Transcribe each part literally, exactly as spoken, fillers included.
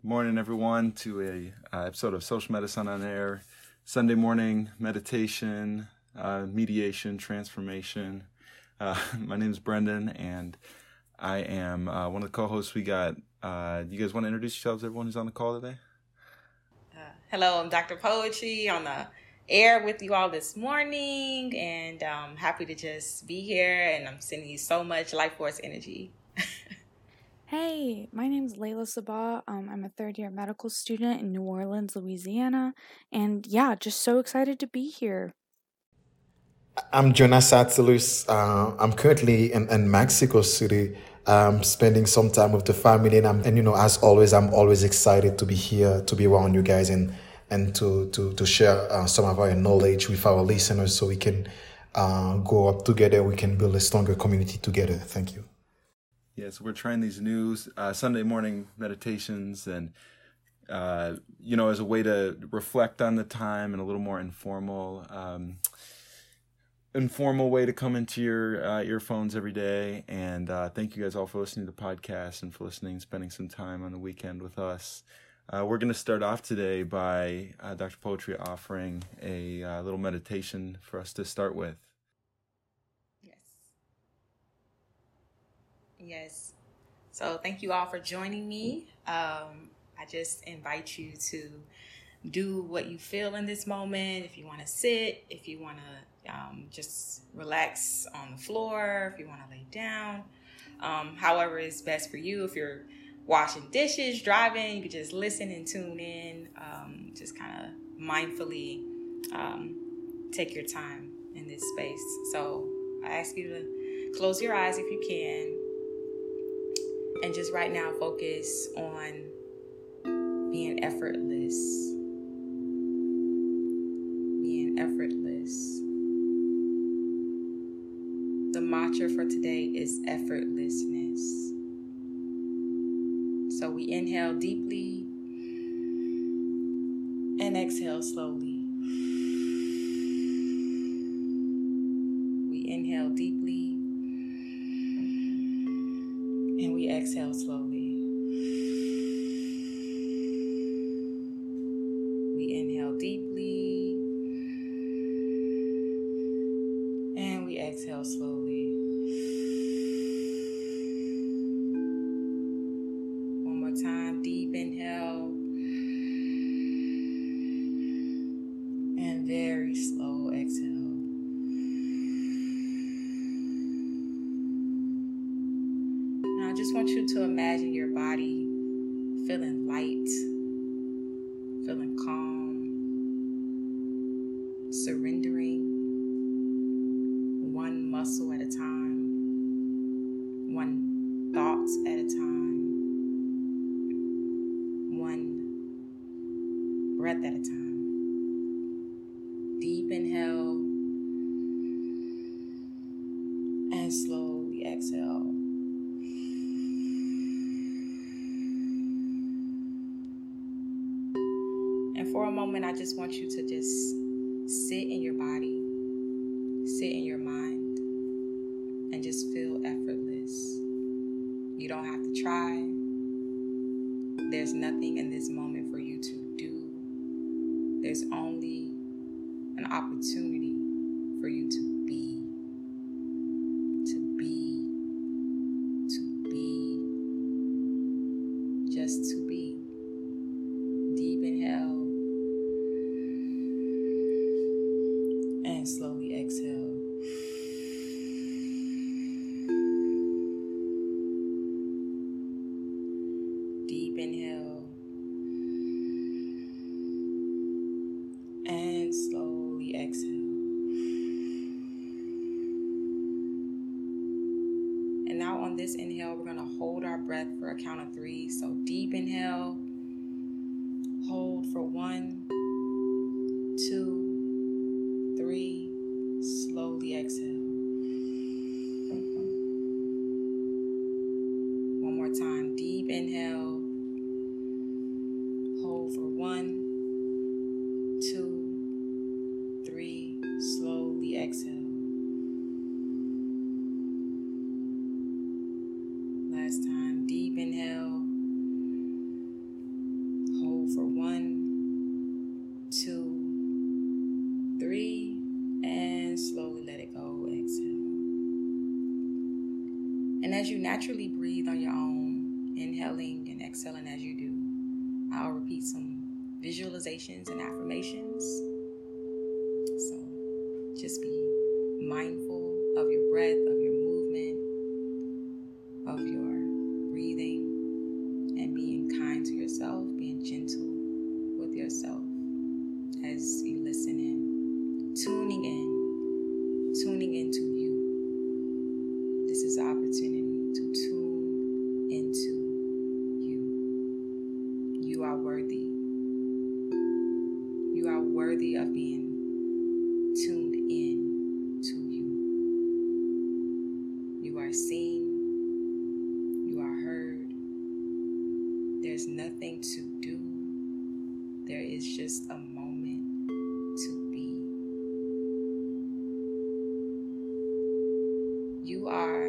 Morning, everyone, to a uh, episode of Social Medicine on Air. Sunday morning meditation, uh, mediation, transformation. Uh, my name is Brendan, and I am uh, one of the co-hosts. We got. Uh, you guys want to introduce yourselves? Everyone who's on the call today. Uh, hello, I'm Doctor Poetry on the air with you all this morning, and I'm happy to just be here. And I'm sending you so much life force energy. Hey, my name is Layla Sabah. Um, I'm a third year medical student in New Orleans, Louisiana. And yeah, just so excited to be here. I'm Jonas Atsilus. Uh, I'm currently in, in Mexico City, um, spending some time with the family. And, I'm, and, you know, as always, I'm always excited to be here, to be around you guys and, and to, to, to share uh, some of our knowledge with our listeners so we can uh, go up together. We can build a stronger community together. Thank you. Yeah, so we're trying these new uh, Sunday morning meditations and, uh, you know, as a way to reflect on the time and a little more informal, um, informal way to come into your uh, earphones every day. And uh, thank you guys all for listening to the podcast and for listening, spending some time on the weekend with us. Uh, we're going to start off today by uh, Doctor Poetry offering a uh, little meditation for us to start with. Yes. So thank you all for joining me. Um, I just invite you to do what you feel in this moment. If you want to sit, if you want to um, just relax on the floor, if you want to lay down, um, however is best for you. If you're washing dishes, driving, you can just listen and tune in. Um, just kind of mindfully um, take your time in this space. So I ask you to close your eyes if you can. And just right now, focus on being effortless. Being effortless. The mantra for today is effortlessness. So we inhale deeply and exhale slowly. We inhale deeply and we exhale slowly. We inhale deeply and we exhale slowly. One more time, deep inhale and very slow exhale. Now I just want you to imagine your body feeling light, feeling calm, surrendering one muscle at a time, one thought at a time, one breath at a time. Deep inhale and slowly exhale. And for a moment, I just want you to just sit in your body, sit in your mind, and just feel effortless. You don't have to try. There's nothing in this moment for you to do. There's only an opportunity for you to be. To be. To be. Just to be. Deep inhale. And slowly exhale. Deep inhale. And slowly exhale. And now on this inhale, we're going to hold our breath for a count of three. So deep inhale. Hold for one, two, three. Slowly exhale. One more time. Deep inhale. Hold for one, two, three. Slowly exhale. Last time. Deep inhale. naturally breathe on your own, inhaling and exhaling as you do. I'll repeat some visualizations and affirmations. So just be mindful of your breath, of your movement, of your breathing, and being kind to yourself, being gentle with yourself as you listen in, tuning in, tuning into you. This is the opportunity to tune into you. You are worthy. You are worthy of being tuned in to you. You are seen. You are heard. There's nothing to do. There is just a moment to be. You are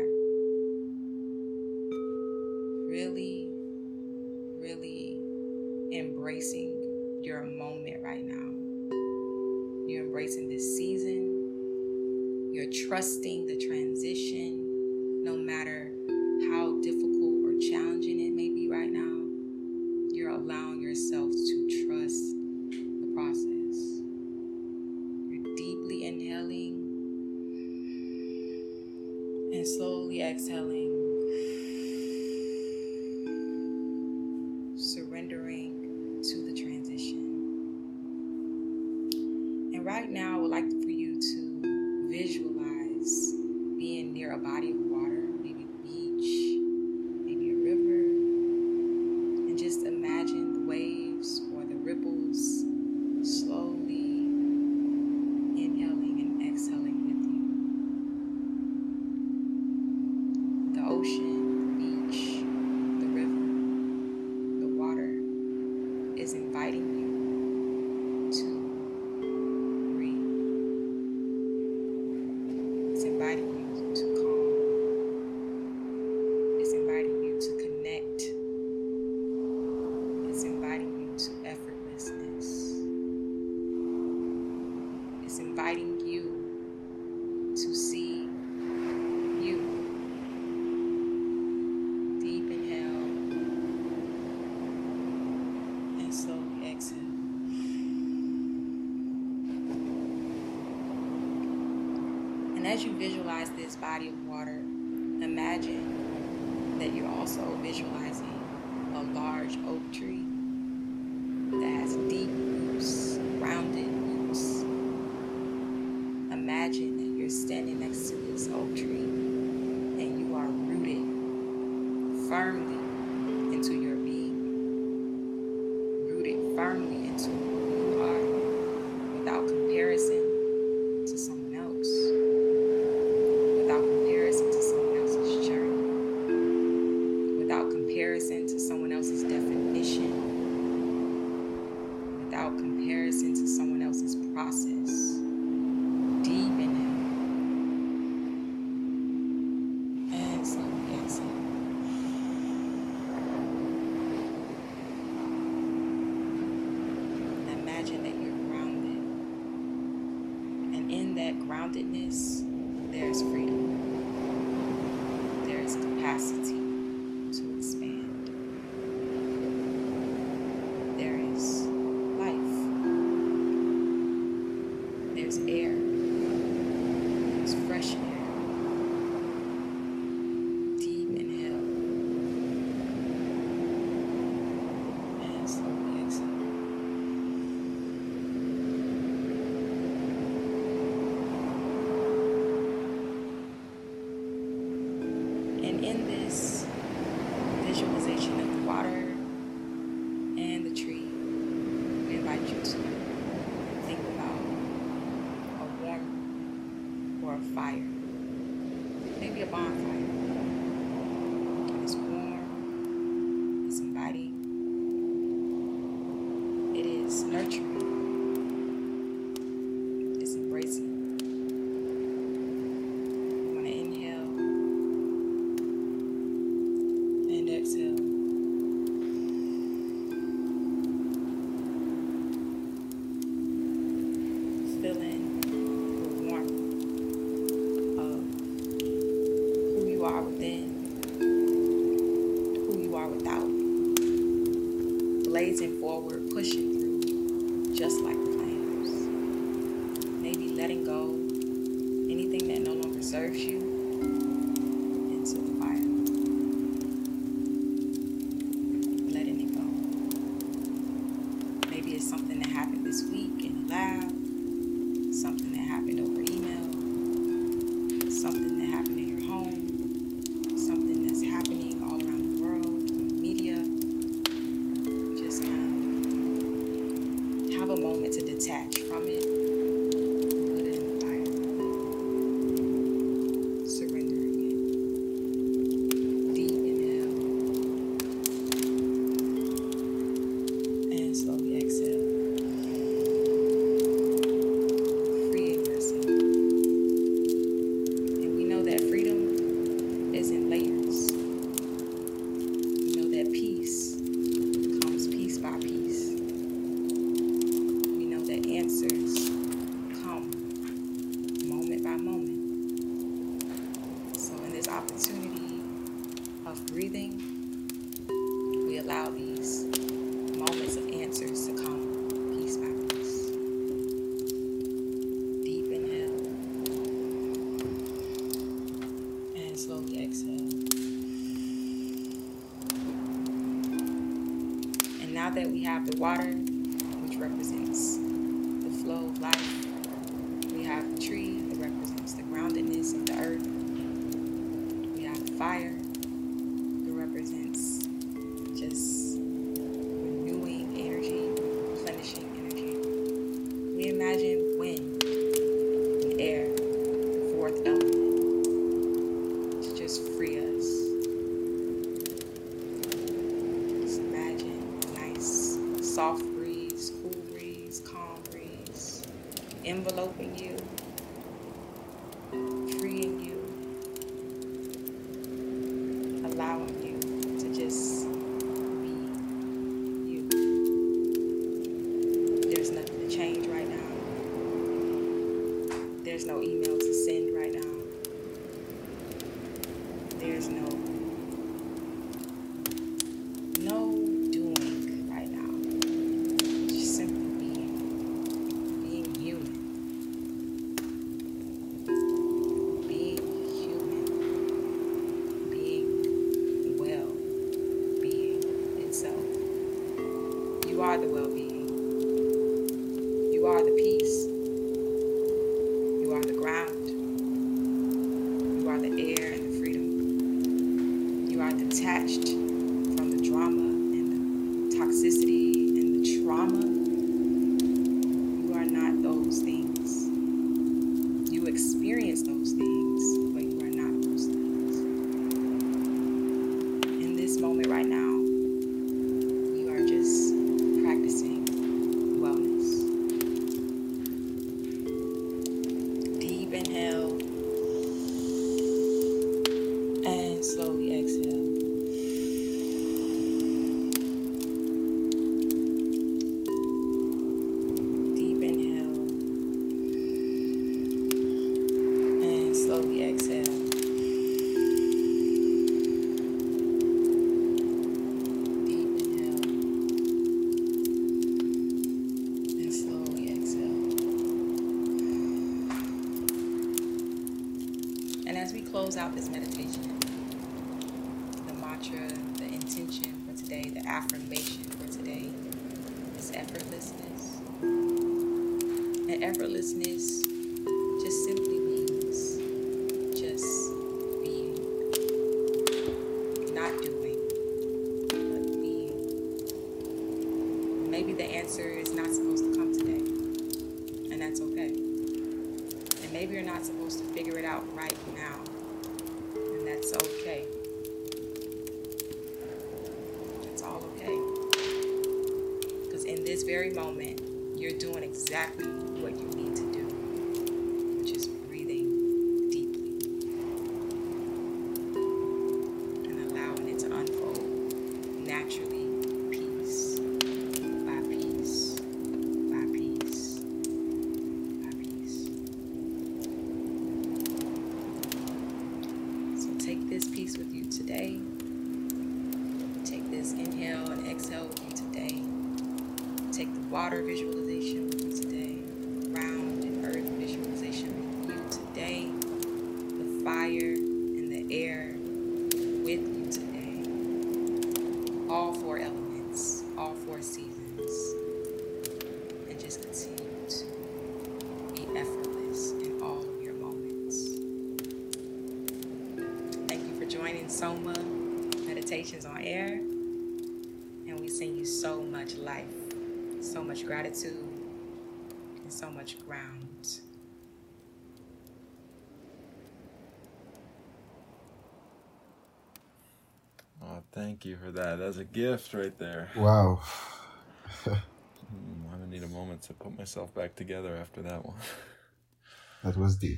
really, really embracing your moment right now. You're embracing this season. You're trusting the transition, no matter how difficult or challenging it may be right now. You're allowing yourself to trust the process. You're deeply inhaling and slowly exhaling, surrendering to the transition. And right now, I would like for you to visualize being near a body of water, maybe a beach, maybe a river, and just imagine the waves or the ripples slowly inhaling and exhaling with you. The ocean, the beach, the river, the water is inviting you to inviting you to calm. It's inviting you to connect. It's inviting you to effortlessness. It's inviting you to see you. Deep inhale and slowly exhale. And as you visualize this body of water, imagine that you're also visualizing a large oak tree that has deep roots, rounded roots. Imagine that you're standing next to this oak tree and you are rooted firmly into your being, rooted firmly into who you are without comparison to someone else. Comparison to someone else's definition, without comparison to someone else's process. Deep inhale and slowly exhale. Imagine that you're grounded, and in that groundedness, there's freedom, there's capacity to expand. There is life. There's air. There's fresh air. Deep inhale. And slowly exhale. And in this visualization of the water and the tree, we invite you to think about a warmth or a fire, maybe a bonfire. It's warm, it's inviting, it is nurturing, it's embracing. You want to inhale and exhale. Feeling the warmth of who you are within, blazing forward, pushing through, just like flames. Maybe letting go anything that no longer serves you into the fire. Letting it go. Maybe it's something that happened this week in the lab, something that happened over email, something that happened in your home, something that's happening all around the world, in the media. Just kind of have a moment to detach from it and put it in the fire. Surrendering it. Deep inhale and slowly exhale. Freeing yourself. And we know that freedom is in layers. We know that peace comes piece by piece. We know that answers come moment by moment. So in this opportunity of breathing, we allow these moments of answers to come piece by piece. Deep inhale and slowly exhale. And now that we have the water, which represents the flow of life, we have the tree that represents the groundedness of the earth. We have the fire that represents just renewing energy, replenishing energy. We imagine wind and air, the fourth element, to just free us. Just imagine a nice soft breeze, cool breeze, calm breeze, enveloping you, freeing you, allowing you to just be you. There's nothing to change right now. There's no email to send right now. There's no no doing right now. Just simply being, being human. Being human. Being well. Being itself. You are the well-being. You are the peace. You are the ground. You are the air and the freedom. You are detached from the drama and the toxicity and the trauma. You are not those things. You experience those things, but you are not those things. In this moment right now, you are just practicing wellness. Deep inhale and slowly exhale. Deep inhale and slowly exhale. Deep inhale and slowly exhale. And as we close out this meditation, the mantra, the intention for today, the affirmation for today is effortlessness. And effortlessness just simply means just being, not doing, but being. Maybe the answer is not supposed to come today, and that's okay. And maybe you're not supposed to figure it out right now, and that's okay. It's all okay. Because in this very moment, you're doing exactly what you need to do, which is breathing deeply and allowing it to unfold naturally, piece by piece by piece by piece. So take this piece with you today. Take this inhale and exhale with you today. take the water visualization with you today, ground and earth visualization with you today, the fire and the air with you today, all four elements, all four seasons, and just continue to be effortless in all of your moments. Thank you for joining Soma Meditations on Air, and we send you so much life, so much gratitude, and so much ground. Oh, thank you for that. That's a gift right there. Wow. Hmm, I'm gonna need a moment to put myself back together after that one. That was deep.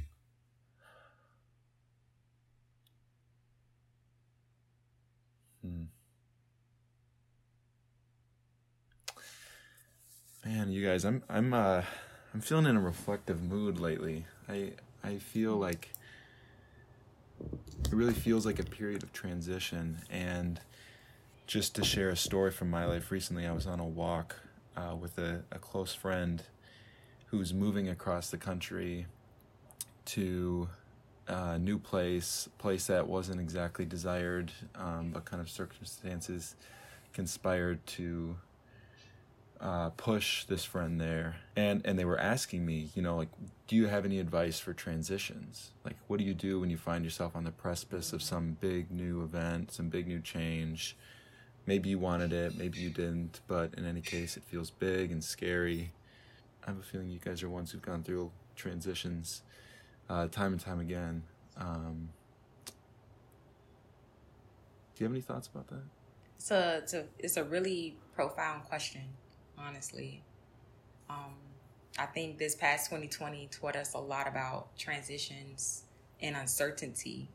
Hmm. Man, you guys, I'm I'm uh I'm feeling in a reflective mood lately. I I feel like it really feels like a period of transition. And just to share a story from my life, recently I was on a walk uh, with a, a close friend who's moving across the country to a new place, place that wasn't exactly desired, um, but kind of circumstances conspired to uh, push this friend there. And, and they were asking me, you know, like, do you have any advice for transitions? Like, what do you do when you find yourself on the precipice of some big new event, some big new change? Maybe you wanted it, maybe you didn't, but in any case, it feels big and scary. I have a feeling you guys are ones who've gone through transitions uh, time and time again. Um, do you have any thoughts about that? It's a, it's a, it's a really profound question, honestly. Um, I think this past twenty twenty taught us a lot about transitions and uncertainty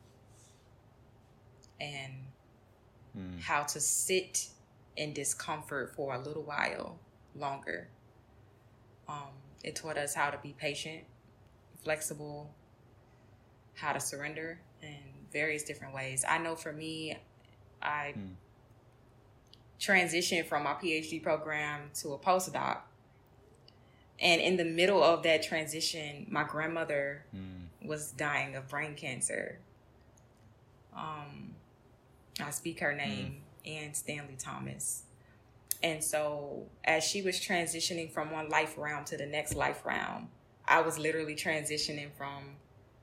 and mm. how to sit in discomfort for a little while longer. Um, it taught us how to be patient, flexible, how to surrender in various different ways. I know for me, I mm. transitioned from my PhD program to a postdoc. And in the middle of that transition, my grandmother mm. was dying of brain cancer. Um, I speak her name, mm. Ann Stanley Thomas. And so as she was transitioning from one life round to the next life round, I was literally transitioning from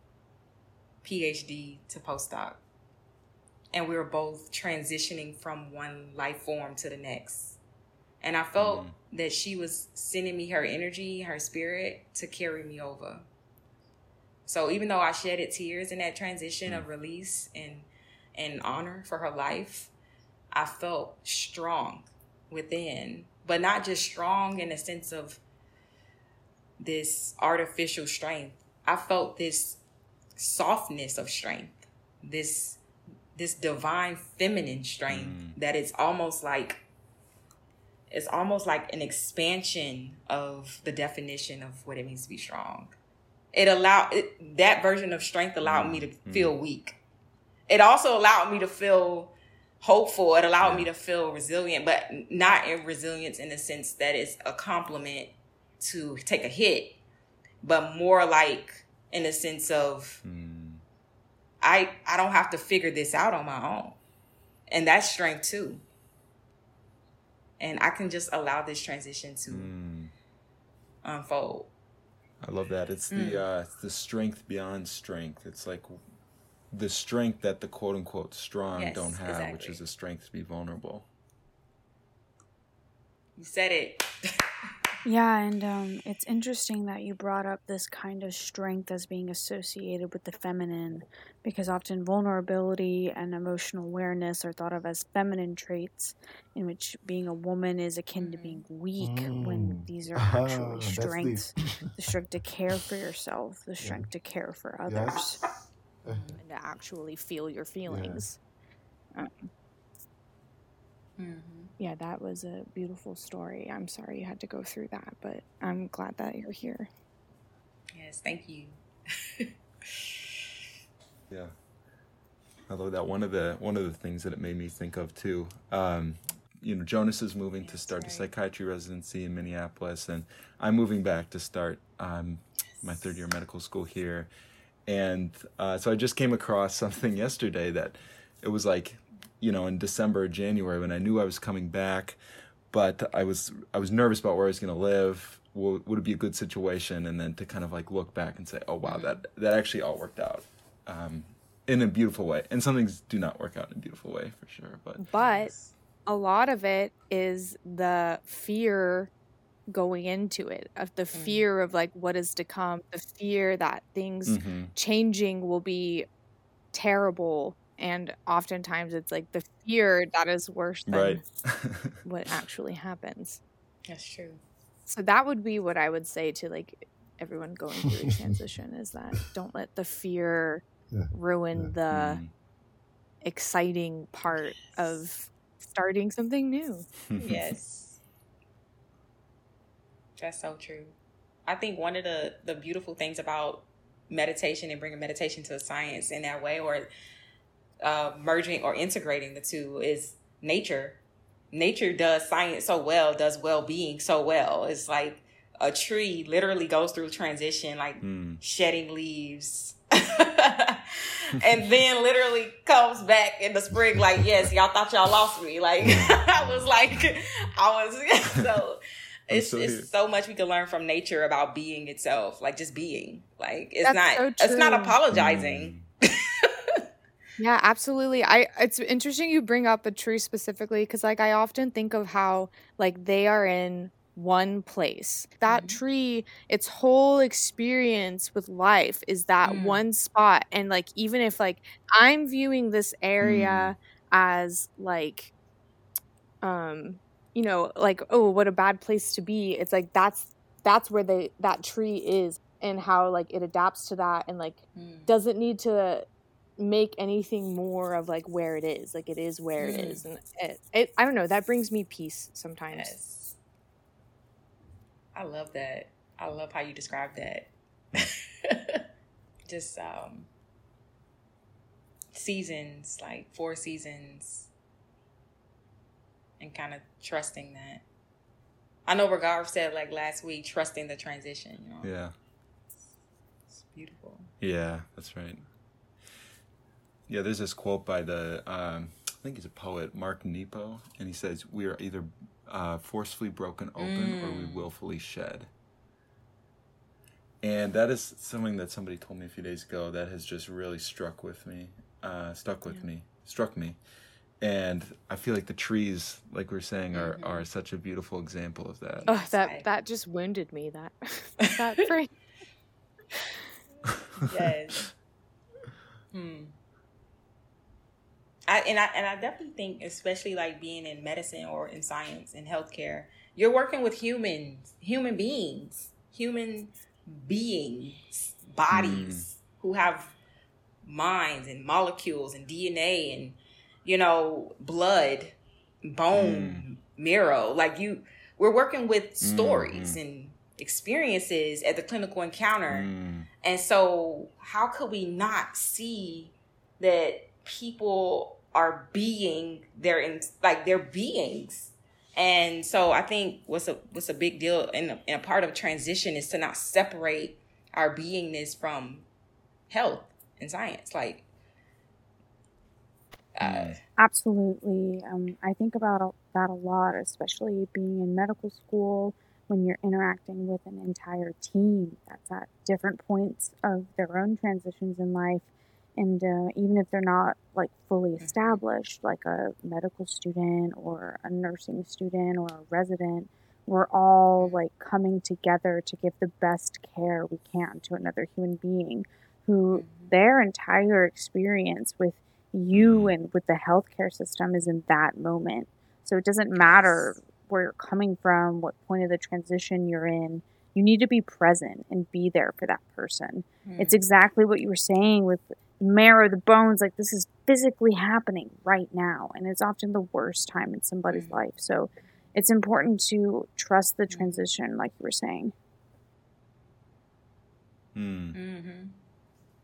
PhD to postdoc. And we were both transitioning from one life form to the next. And I felt mm. that she was sending me her energy, her spirit to carry me over. So even though I shedded tears in that transition mm. of release and, and honor for her life, I felt strong within, but not just strong in the sense of this artificial strength. I felt this softness of strength, this this divine feminine strength mm. that it's almost like it's almost like an expansion of the definition of what it means to be strong. It allowed it, that version of strength allowed mm. me to feel mm. weak. It also allowed me to feel hopeful. It allowed yeah. me to feel resilient, but not in resilience in the sense that it's a compliment to take a hit, but more like in the sense of mm. I I don't have to figure this out on my own. And that's strength too. And I can just allow this transition to mm. unfold. I love that. It's mm. the uh, it's the strength beyond strength. It's like the strength that the quote unquote strong yes, don't have, exactly. which is the strength to be vulnerable. You said it. Yeah, and um, it's interesting that you brought up this kind of strength as being associated with the feminine, because often vulnerability and emotional awareness are thought of as feminine traits, in which being a woman is akin to being weak, mm. when these are actually uh, strengths. The strength to care for yourself, the strength yeah. to care for others, yes. and to actually feel your feelings. Yeah. Um, mm-hmm. Yeah, that was a beautiful story. I'm sorry you had to go through that, but I'm glad that you're here. Yes, thank you. Yeah, I love that. One of the one of the things that it made me think of too. Um, you know, Jonas is moving to start a psychiatry residency in Minneapolis, and I'm moving back to start um, my third year medical school here. And uh, so I just came across something yesterday that it was like, you know, in December or January when I knew I was coming back, but I was I was nervous about where I was going to live. Would, would it be a good situation? And then to kind of like look back and say, oh, wow, that, that actually all worked out um, in a beautiful way. And some things do not work out in a beautiful way for sure. But, but a lot of it is the fear going into it, of the fear of like what is to come, the fear that things mm-hmm. changing will be terrible. And oftentimes it's like the fear that is worse than right. what actually happens. That's true. So that would be what I would say to like everyone going through a transition is that don't let the fear yeah. ruin yeah. the mm. exciting part of starting something new. Yes. That's so true. I think one of the, the beautiful things about meditation and bringing meditation to science in that way, or uh, merging or integrating the two, is nature. Nature does science so well, does well-being so well. It's like a tree literally goes through transition, like mm. shedding leaves. And then literally comes back in the spring like, yes, y'all thought y'all lost me. Like, I was like, I was, so it's, so it's so much we can learn from nature about being itself, like just being. Like, it's That's not, so it's not apologizing. Mm. Yeah, absolutely. I it's interesting you bring up a tree specifically because like I often think of how like they are in one place. That mm-hmm. tree, its whole experience with life is that mm. one spot. And like even if like I'm viewing this area mm. as like um you know like oh what a bad place to be, it's like that's that's where they that tree is and how like it adapts to that and like mm. doesn't need to make anything more of like where it is. Like it is where mm. it is. And it, it I don't know, that brings me peace sometimes. Yes. I love that. I love how you describe that. Just um seasons, like four seasons, and kind of trusting that. I know Regarve said like last week, trusting the transition, you know. Yeah. It's beautiful. Yeah, that's right. Yeah, there's this quote by the, um, I think he's a poet, Mark Nepo, and he says, we are either uh, forcefully broken open mm. or we willfully shed. And that is something that somebody told me a few days ago that has just really struck with me, uh, stuck with yeah. me, struck me. And I feel like the trees, like we were saying, are, mm-hmm. are such a beautiful example of that. Oh, that, that just wounded me, that, that phrase. Yes. Hmm. I, and I and I definitely think, especially like being in medicine or in science and healthcare, you're working with humans, human beings, human beings, bodies mm. who have minds and molecules and D N A and, you know, blood, bone, mm. marrow. Like you, we're working with stories mm. and experiences at the clinical encounter. Mm. And so how could we not see that people are being they're in like they're beings? And so I think what's a what's a big deal and a, and a part of transition is to not separate our beingness from health and science. Like uh, absolutely. Um, I think about that a lot, especially being in medical school when you're interacting with an entire team that's at different points of their own transitions in life. And uh, even if they're not like fully established, like a medical student or a nursing student or a resident, we're all like coming together to give the best care we can to another human being who their entire experience with you and with the healthcare system is in that moment. So it doesn't matter where you're coming from, what point of the transition you're in. You need to be present and be there for that person. Mm. It's exactly what you were saying with marrow, the bones, like this is physically happening right now. And it's often the worst time in somebody's mm. life. So it's important to trust the transition, like you were saying. Mm. Mm-hmm.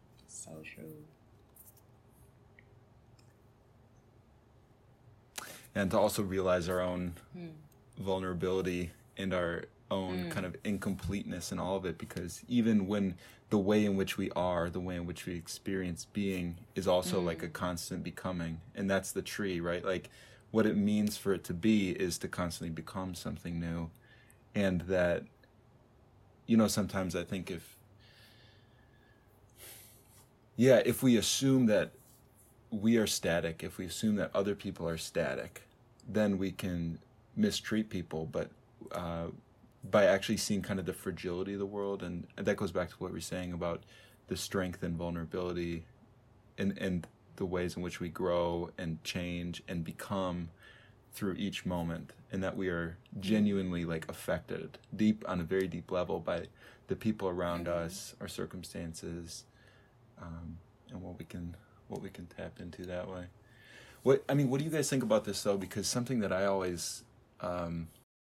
So true. and to also realize our own mm. vulnerability and our own mm. kind of incompleteness in all of it, because even when the way in which we are, the way in which we experience being is also mm. like a constant becoming. And that's the tree, right? Like what it means for it to be is to constantly become something new. And that, you know, sometimes I think if, yeah, if we assume that we are static, if we assume that other people are static, then we can mistreat people. But uh, by actually seeing kind of the fragility of the world, and, and that goes back to what we were saying about the strength and vulnerability and, and the ways in which we grow and change and become through each moment, and that we are genuinely like affected deep on a very deep level by the people around mm-hmm. us, our circumstances, um, and what we can what we can tap into that way. What I mean, what do you guys think about this though? Because something that I always um,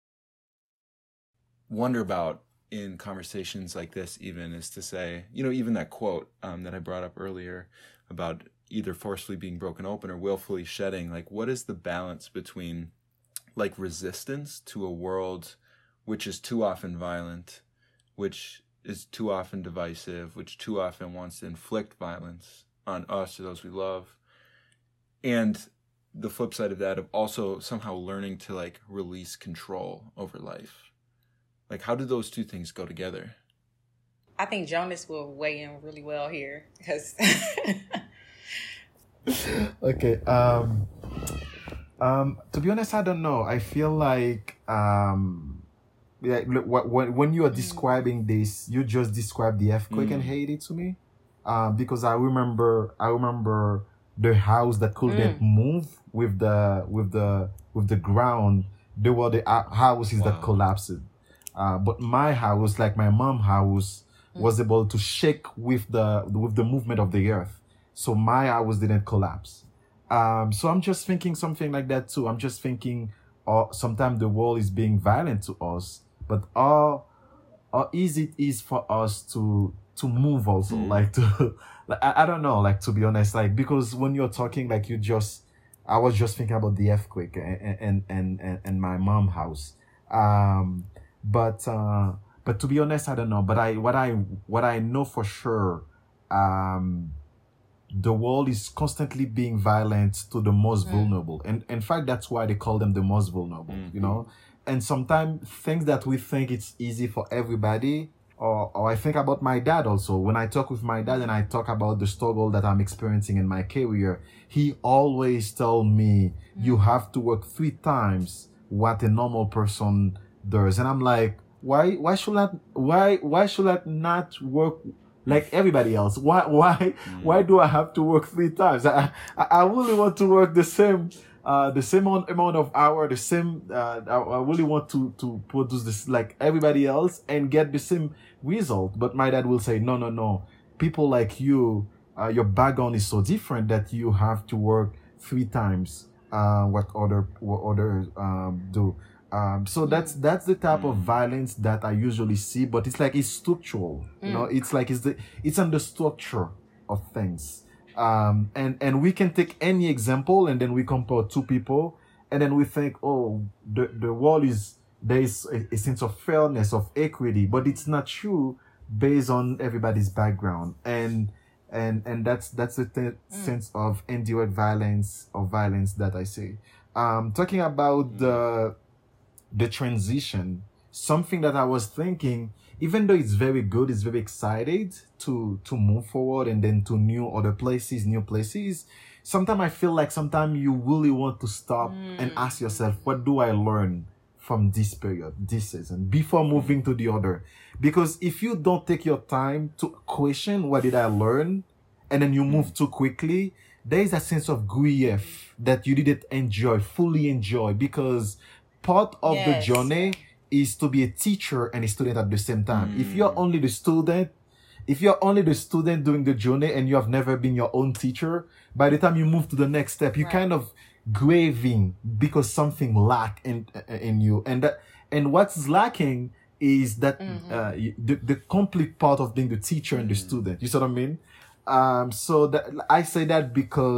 wonder about in conversations like this, even, is to say, you know, even that quote um, that I brought up earlier about either forcefully being broken open or willfully shedding, like what is the balance between like resistance to a world which is too often violent, which is too often divisive, which too often wants to inflict violence on us or those we love, and the flip side of that of also somehow learning to like release control over life? Like how do those two things go together? I think Jonas will weigh in really well here because okay. Um, um, to be honest, I don't know. I feel like um, yeah, look, when when you are describing this, you just described the earthquake mm. in Haiti to me, um, because I remember, I remember the house that couldn't mm. move with the with the with the ground. There were the houses wow. that collapsed, uh, but my house, like my mom's house, mm. was able to shake with the with the movement of the earth. So my house didn't collapse. Um, so I'm just thinking something like that too. I'm just thinking uh, sometimes the world is being violent to us, but how, how easy it is for us to to move also. Mm. Like to, like, I, I don't know, like to be honest, like because when you're talking, like you just, I was just thinking about the earthquake and and and, and, and my mom's house. Um, but uh, but to be honest, I don't know. But I what I what I know for sure, um. the world is constantly being violent to the most mm. vulnerable. And in fact, that's why they call them the most vulnerable, mm-hmm. you know? And sometimes things that we think it's easy for everybody, or, or I think about my dad also. When I talk with my dad and I talk about the struggle that I'm experiencing in my career, he always tell me, mm. you have to work three times what a normal person does. And I'm like, why, why should I, why, why should I not work like everybody else? Why, why, mm. why do I have to work three times? I, I, I really want to work the same, uh, the same amount of hour, the same, uh, I, I really want to, to produce this like everybody else and get the same result. But my dad will say, no, no, no. People like you, uh, your background is so different that you have to work three times, uh, what other, what others, um, do. Um, so that's that's the type mm. of violence that I usually see, but it's like it's structural, mm. you know. It's like it's the it's on the structure of things, um, and and we can take any example and then we compare two people, and then we think, oh, the the world is there is a, a sense of fairness, of equity, but it's not true based on everybody's background, and and and that's that's the th- mm. sense of indirect violence or violence that I say. Um, talking about mm. the the transition, something that I was thinking, even though it's very good, it's very excited to to move forward and then to new other places, new places. Sometimes I feel like sometimes you really want to stop mm. and ask yourself, what do I learn from this period, this season, before moving to the other? Because if you don't take your time to question what did I learn, and then you move mm. too quickly, there is a sense of grief that you didn't enjoy, fully enjoy, because part of yes. the journey is to be a teacher and a student at the same time. Mm. If you're only the student, if you're only the student doing the journey and you have never been your own teacher, by the time you move to the next step, you're right. kind of grieving because something lack in in you. And that, and what's lacking is that mm-hmm. uh, the, the complete part of being the teacher and the student. You see what I mean? Um, so that I say that because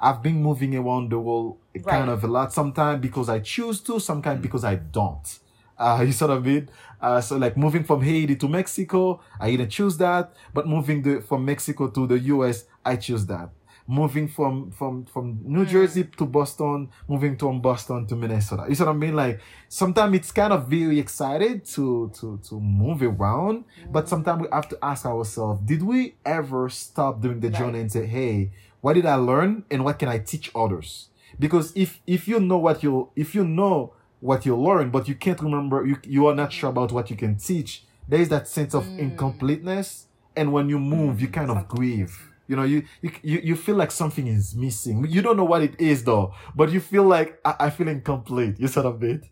I've been moving around the world Right. kind of a lot. Sometimes because I choose to, sometimes because I don't. Uh, you sort of mean? Uh, so like moving from Haiti to Mexico, I didn't choose that. But moving the, from Mexico to the U S, I choose that. Moving from, from, from New Jersey to Boston, moving from Boston to Minnesota. You see what I mean? Like, sometimes it's kind of very excited to, to, to move around, but sometimes we have to ask ourselves, did we ever stop doing the journey and say, hey, what did I learn and what can I teach others? Because if, if you know what you, if you know what you learn, but you can't remember, you, you are not sure about what you can teach, there is that sense of incompleteness. And when you move, you kind of grieve. You know, you, you, you you feel like something is missing. You don't know what it is though, but you feel like, I, I feel incomplete. You sort of bit.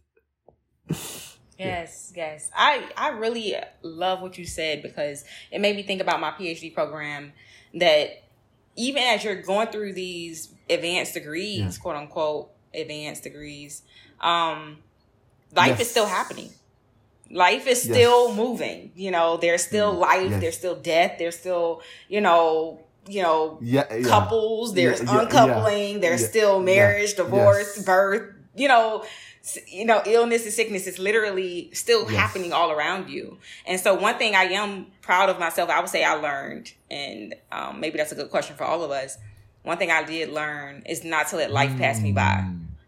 Yes, yes. I, I really love what you said because it made me think about my PhD program that even as you're going through these advanced degrees, Yeah. quote unquote, advanced degrees, um, life Yes. is still happening. Life is Yes. still moving. You know, there's still life, Yes. there's still death, there's still, you know, you know, Yeah, yeah. couples, there's Yeah, yeah, uncoupling, yeah. there's Yeah, still marriage, yeah, divorce, yes. birth, you know, s- you know, illness and sickness is literally still Yes. happening all around you. And so one thing I am proud of myself, I would say I learned, and um, maybe that's a good question for all of us. One thing I did learn is not to let life pass me by.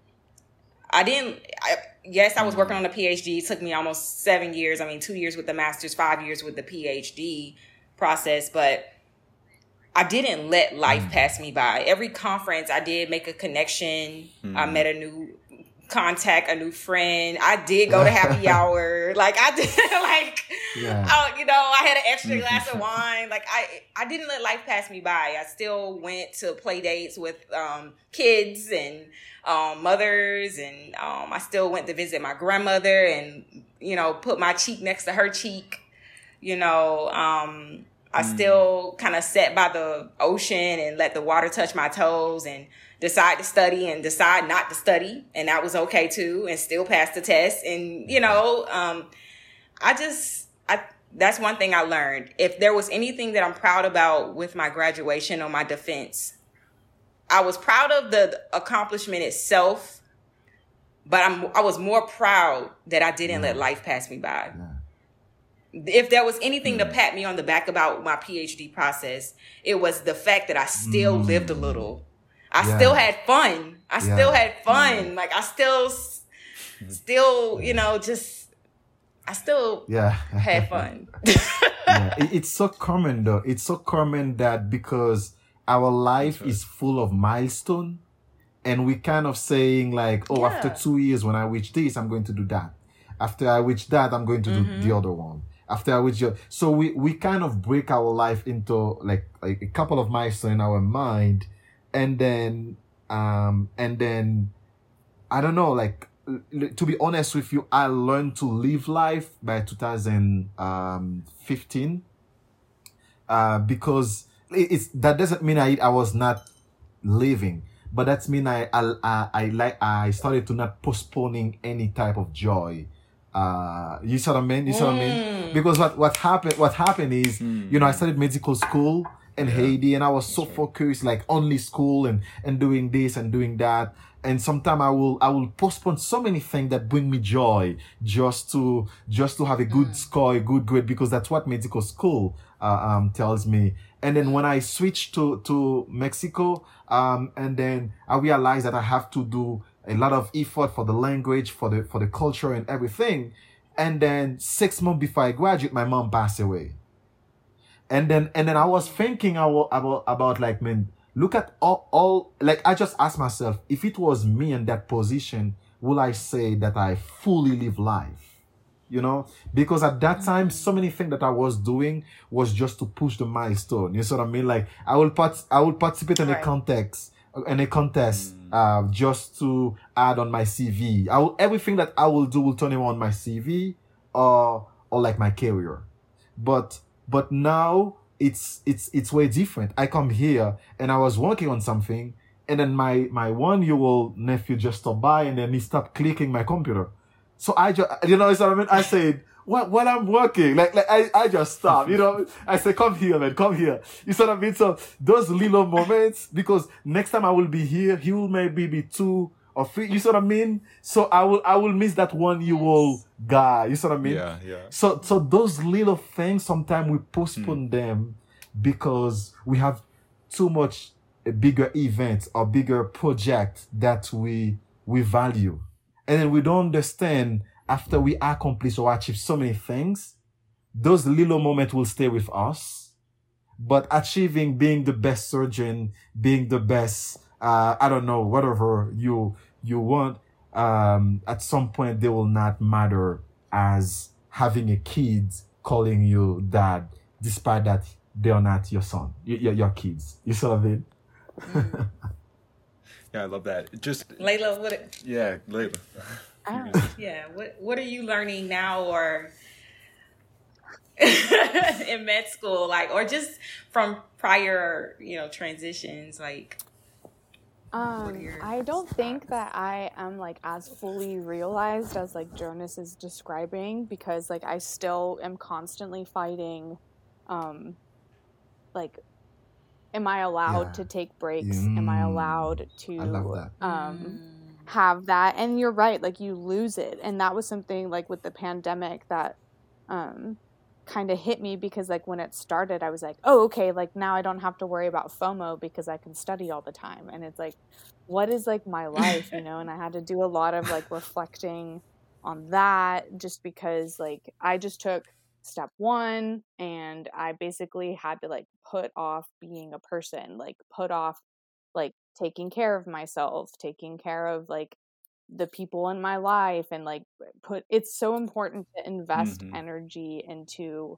I didn't, I, yes, I was working on a PhD. It took me almost seven years. I mean, two years with the master's, five years with the PhD process, but I didn't let life pass me by. Every conference I did make a connection. I met a new contact, a new friend. I did go to happy hour. Like I did, like, Yeah. I, you know, I had an extra glass of wine. Like I, I didn't let life pass me by. I still went to play dates with um, kids and um, mothers, and um, I still went to visit my grandmother, and you know, put my cheek next to her cheek. You know, um, I still kind of sat by the ocean and let the water touch my toes, and decide to study and decide not to study, and that was okay too, and still pass the test. And you know, um, I just, I that's one thing I learned. If there was anything that I'm proud about with my graduation or my defense, I was proud of the accomplishment itself, but I'm I was more proud that I didn't let life pass me by. If there was anything to pat me on the back about my PhD process, it was the fact that I still lived a little. I Yeah. still had fun. I Yeah. still had fun. Like I still, still, you know, just, I still Yeah. had fun. Yeah. It- it's so common though. It's so common that because our life is full of milestone, and we kind of saying like, oh, after Yeah. two years when I reach this, I'm going to do that. After I reach that, I'm going to do the other one. After I reach your, so we, we kind of break our life into like, like a couple of milestones in our mind. And then, um, and then, I don't know, like, l- to be honest with you, I learned to live life by two thousand fifteen. Uh, because it- it's, that doesn't mean I, I was not living, but that's mean I, I, I, I like, I started to not postponing any type of joy. Uh, you see what I mean? You see what I mean? Because what, what happened, what happened is, you know, I started medical school in Haiti, and I was so focused, like only school and, and doing this and doing that. And sometimes I will, I will postpone so many things that bring me joy just to, just to have a good score, a good grade, because that's what medical school, uh, um, tells me. And then when I switched to, to Mexico, um, and then I realized that I have to do a lot of effort for the language, for the, for the culture and everything. And then six months before I graduate, my mom passed away. And then, and then I was thinking about, about, about like, man, look at all, all, like, I just asked myself, if it was me in that position, will I say that I fully live life? You know, because at that time, so many things that I was doing was just to push the milestone. You see what I mean? Like, I will part, I will participate in a Right. context, in a contest, uh, just to add on my C V. I will, everything that I will do will turn it on my C V or, or like my career. But, but now it's, it's, it's way different. I come here and I was working on something, and then my, my one year old nephew just stopped by, and then he stopped clicking my computer. So I just, you know, so I mean, I said, While, while I'm working, like, like I, I just stop, you know, I say, come here, man, come here. You see what I mean? So those little moments, because next time I will be here, he will maybe be two or three, you see what I mean? So I will, I will miss that one year old guy, you see what I mean? Yeah, yeah. So, so those little things, sometimes we postpone Mm. them because we have too much a bigger event or bigger project that we, we value. And then we don't understand after we accomplish or achieve so many things, those little moments will stay with us. But achieving, being the best surgeon, being the best, uh, I don't know, whatever you, you want, um, at some point they will not matter as having a kid calling you dad, despite that they are not your son, your, your kids. You see what I mean? Mm. Yeah, I love that. It just Layla, what? yeah, Layla. Oh. Yeah, what what are you learning now, or in med school, like, or just from prior, you know, transitions, like? Um, your I don't think thoughts? that I am like as fully realized as like Jonas is describing, because like I still am constantly fighting, um, like, am I allowed Yeah. to take breaks? Am I allowed Mm, I love to that. um Mm. have that? And you're right, like you lose it. And that was something like with the pandemic that um kind of hit me, because like when it started I was like, oh, okay, like now I don't have to worry about FOMO because I can study all the time. And it's like, what is like my life, you know? And I had to do a lot of like reflecting on that, just because like I just took step one and I basically had to like put off being a person, like put off like taking care of myself, taking care of like the people in my life, and like put, it's so important to invest Mm-hmm. energy into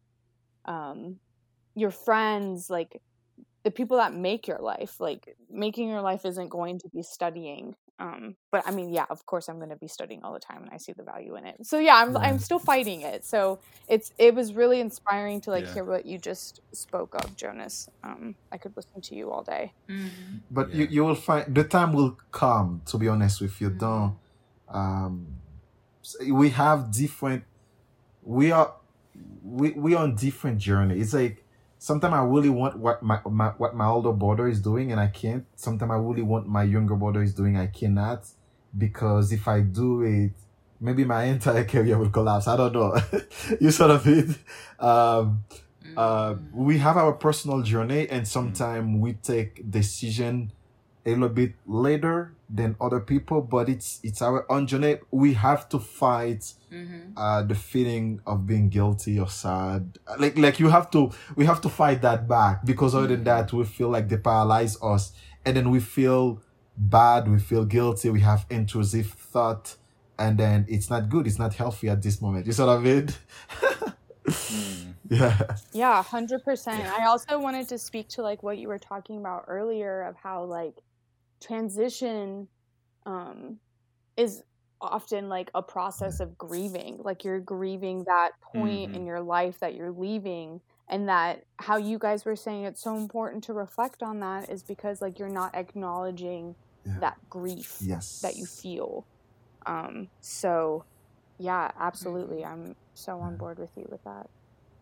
um your friends, like the people that make your life. Like making your life isn't going to be studying, um but I mean, yeah, of course I'm going to be studying all the time and I see the value in it. So yeah, i'm Yeah. i'm still fighting it. So it's it was really inspiring to like Yeah. hear what you just spoke of, Jonas. um I could listen to you all day. Mm-hmm. But Yeah. you, you will find the time will come, to be honest with you. Mhm. Don't, um, s- we have different, we are, we, we on different journey. It's like, sometimes I really want what my, my, what my older brother is doing and I can't. Sometimes I really want my younger brother is doing, I cannot, because if I do it, maybe my entire career will collapse. I don't know. You sort of it. Um, uh, Mm. we have our personal journey, and sometimes we take decision a little bit later than other people, but it's it's our own journey. We have to fight Mhm. uh the feeling of being guilty or sad. Like like you have to we have to fight that back, because other than Mhm. that we feel like they paralyze us, and then we feel bad, we feel guilty, we have intrusive thought, and then it's not good, it's not healthy at this moment. You see what I mean? Mm. Yeah. Yeah, one hundred percent. I also wanted to speak to like what you were talking about earlier, of how like transition um is often like a process of grieving. Like you're grieving that point Mhm. in your life that you're leaving, and that how you guys were saying it's so important to reflect on that is because like you're not acknowledging Yeah. that grief Yes. that you feel. Um so yeah, absolutely. Mhm. I'm so on board with you with that.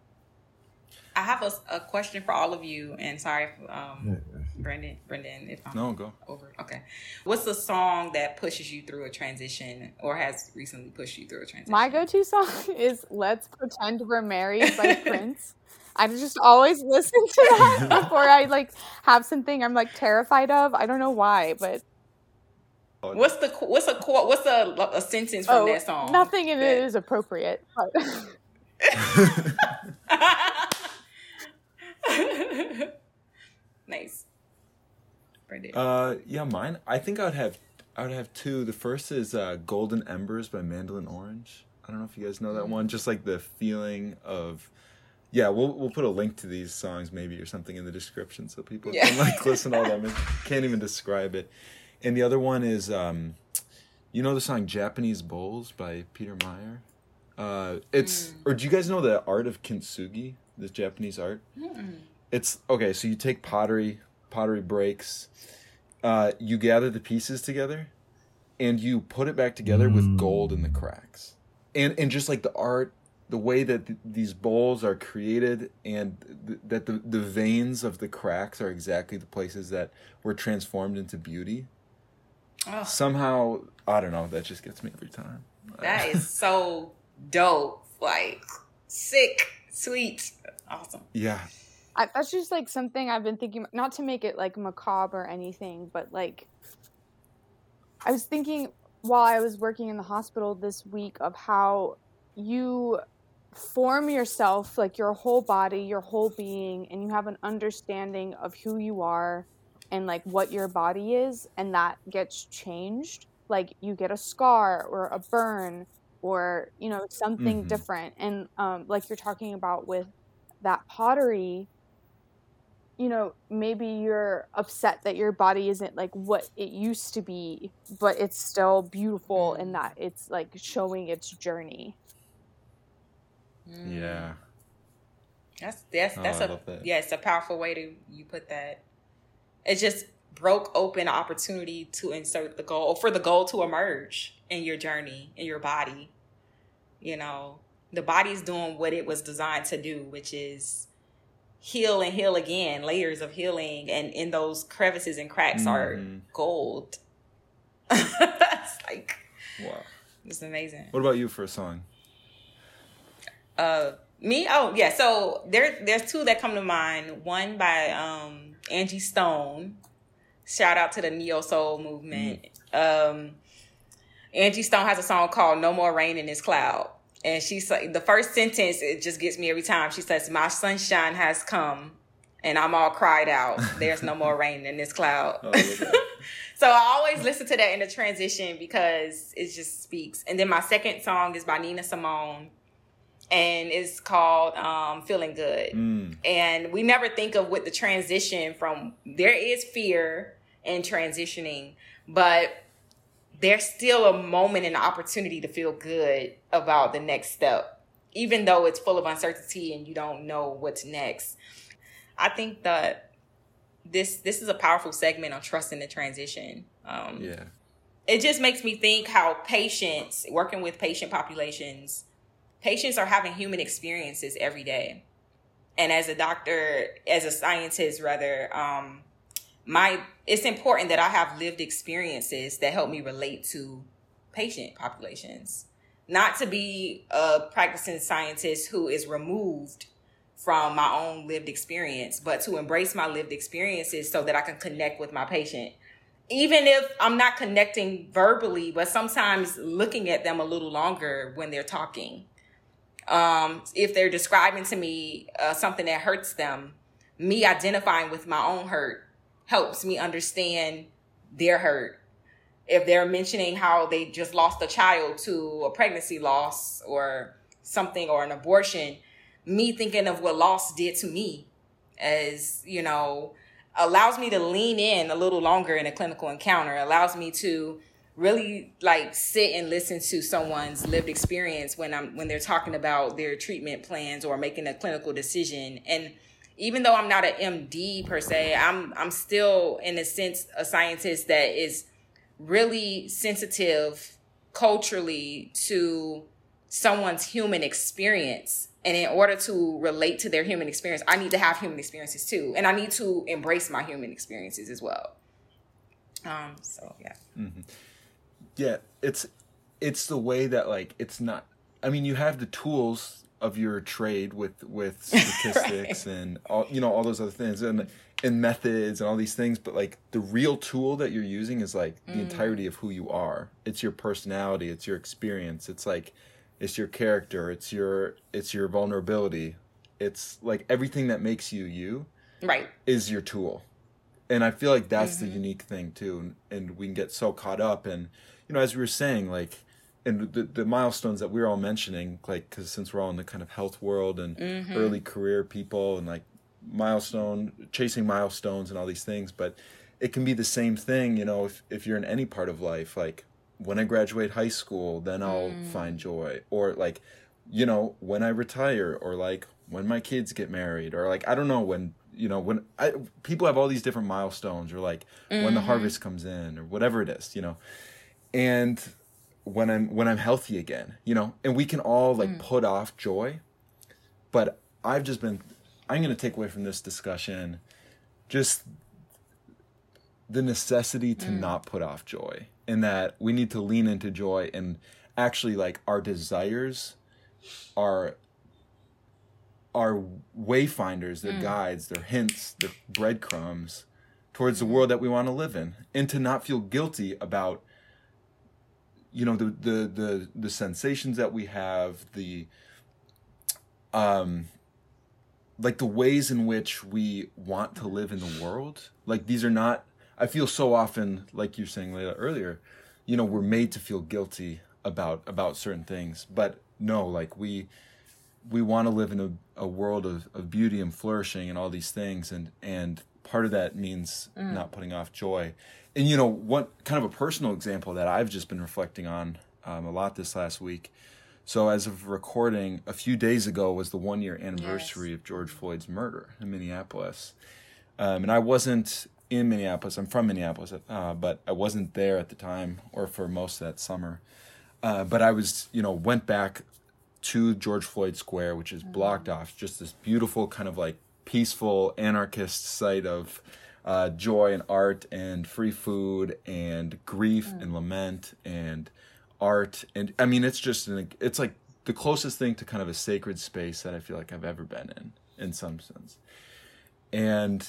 I have a, a question for all of you, and sorry, if, um, Yeah. Brendan, Brendan, if I'm No, go. over. Okay, what's the song that pushes you through a transition, or has recently pushed you through a transition? My go-to song is Let's Pretend We're Married by Prince. I just always listen to that before I like have something I'm like terrified of. I don't know why, but What's the what's a quote? What's a, a sentence from oh, that song? nothing in that- it is appropriate. But Nice, Brendan. Uh, yeah, mine. I think I would have. I would have two. The first is uh, "Golden Embers" by Mandolin Orange. I don't know if you guys know that one. Just like the feeling of, yeah. We'll we'll put a link to these songs maybe or something in the description so people Yeah. can like listen to all them. Can't even describe it. And the other one is, um, you know, the song "Japanese Bowls" by Peter Meyer. Uh, it's or do you guys know the art of kintsugi? This Japanese art. Mm. It's okay. So you take pottery, pottery breaks. Uh, you gather the pieces together, and you put it back together with gold in the cracks. And and just like the art, the way that th- these bowls are created, and th- that the, the veins of the cracks are exactly the places that were transformed into beauty. Oh. Somehow, I don't know, that just gets me every time. That is so dope. Like, sick, sweet, awesome. Yeah. I, that's just like something I've been thinking, not to make it like macabre or anything, but like, I was thinking while I was working in the hospital this week of how you form yourself, like your whole body, your whole being, and you have an understanding of who you are and like what your body is, and that gets changed. Like you get a scar or a burn or, you know, something mm-hmm. different. And um, like you're talking about with that pottery, you know, maybe you're upset that your body isn't like what it used to be, but it's still beautiful in that it's like showing its journey. Yeah. That's that's that's oh, a that. yeah, it's a powerful way to you put that. It just broke open opportunity to insert the goal, or for the goal to emerge in your journey, in your body. You know, the body's doing what it was designed to do, which is heal and heal again, layers of healing, and in those crevices and cracks mm-hmm. are gold. It's like, wow, it's amazing. What about you for a song? Uh, me? Oh, yeah. So there, there's two that come to mind. One by um, Angie Stone. Shout out to the Neo Soul movement. Mm. Um, Angie Stone has a song called "No More Rain in This Cloud," and she's like, the first sentence, it just gets me every time. She says, "My sunshine has come, and I'm all cried out. There's no more rain in this cloud." Oh, so I always listen to that in the transition because it just speaks. And then my second song is by Nina Simone, and it's called um, Feeling Good. Mm. And we never think of what the transition from, there is fear in transitioning, but there's still a moment and opportunity to feel good about the next step, even though it's full of uncertainty and you don't know what's next. I think that this this is a powerful segment on trusting the transition. Um, yeah. It just makes me think how patients, working with patient populations, patients are having human experiences every day. And as a doctor, as a scientist rather, um, my it's important that I have lived experiences that help me relate to patient populations. Not to be a practicing scientist who is removed from my own lived experience, but to embrace my lived experiences so that I can connect with my patient. Even if I'm not connecting verbally, but sometimes looking at them a little longer when they're talking. Um, if they're describing to me uh, something that hurts them, me identifying with my own hurt helps me understand their hurt. If they're mentioning how they just lost a child to a pregnancy loss or something, or an abortion, me thinking of what loss did to me, as, you know, allows me to lean in a little longer in a clinical encounter, allows me to really like sit and listen to someone's lived experience when I'm when they're talking about their treatment plans or making a clinical decision. And even though I'm not an M D per se, I'm I'm still in a sense a scientist that is really sensitive culturally to someone's human experience. And in order to relate to their human experience, I need to have human experiences too. And I need to embrace my human experiences as well. Um, so, yeah. Mm-hmm. Yeah, it's it's the way that, like, it's not... I mean, you have the tools of your trade with, with statistics right. and, all, you know, all those other things and, and methods and all these things. But, like, the real tool that you're using is, like, the mm. entirety of who you are. It's your personality. It's your experience. It's, like... It's your character. It's your it's your vulnerability. It's like everything that makes you you. Right. Is your tool, and I feel like that's mm-hmm. the unique thing too. And, and we can get so caught up, and you know, as we were saying, like, and the the milestones that we were all mentioning, like, because since we're all in the kind of health world and mm-hmm. early career people, and like milestone chasing milestones and all these things, but it can be the same thing, you know, if if you're in any part of life, like. When I graduate high school, then I'll mm. find joy. Or like, you know, when I retire, or like when my kids get married, or like, I don't know when, you know, when I, people have all these different milestones, or like mm-hmm. when the harvest comes in, or whatever it is, you know. And when I'm when I'm healthy again, you know, and we can all like mm. put off joy, but I've just been I'm going to take away from this discussion just the necessity to mm. not put off joy, and that we need to lean into joy, and actually like our desires are are wayfinders, they're mm. guides, they're hints, they're breadcrumbs towards the world that we want to live in, and to not feel guilty about, you know, the the the, the sensations that we have, the um like the ways in which we want to live in the world. Like these are not, I feel so often, like you're saying, Layla, earlier, you know, we're made to feel guilty about about certain things. But no, like we we want to live in a, a world of, of beauty and flourishing and all these things, and and part of that means mm. not putting off joy. And you know, what kind of a personal example that I've just been reflecting on um, a lot this last week. So as of recording, a few days ago was the one year anniversary yes. of George Floyd's murder in Minneapolis. Um, and I wasn't in Minneapolis. I'm from Minneapolis, uh, but I wasn't there at the time or for most of that summer. Uh, but I was, you know, went back to George Floyd Square, which is blocked mm. off, just this beautiful kind of like peaceful anarchist site of uh, joy and art and free food and grief mm. and lament and art. And I mean, it's just, an, it's like the closest thing to kind of a sacred space that I feel like I've ever been in, in some sense. And,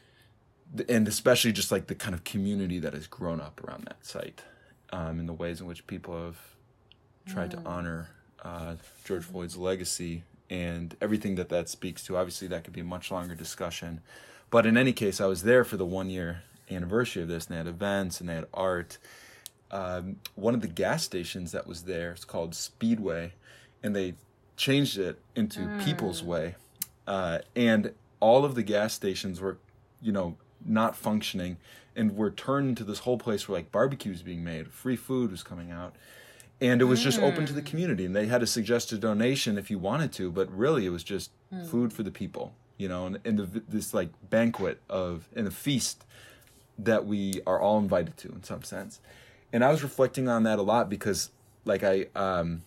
and especially just like the kind of community that has grown up around that site, um, and the ways in which people have tried mm. to honor uh, George Floyd's legacy and everything that that speaks to. Obviously, that could be a much longer discussion. But in any case, I was there for the one-year anniversary of this, and they had events, and they had art. Um, one of the gas stations that was there, it's called Speedway, and they changed it into mm. People's Way. Uh, and all of the gas stations were, you know, not functioning, and were turned into this whole place where, like, barbecues being made, free food was coming out. And it was just mm. open to the community, and they had a suggested donation if you wanted to, but really it was just mm. food for the people, you know, and, and the, this like banquet of, and a feast that we are all invited to in some sense. And I was reflecting on that a lot because like I, um,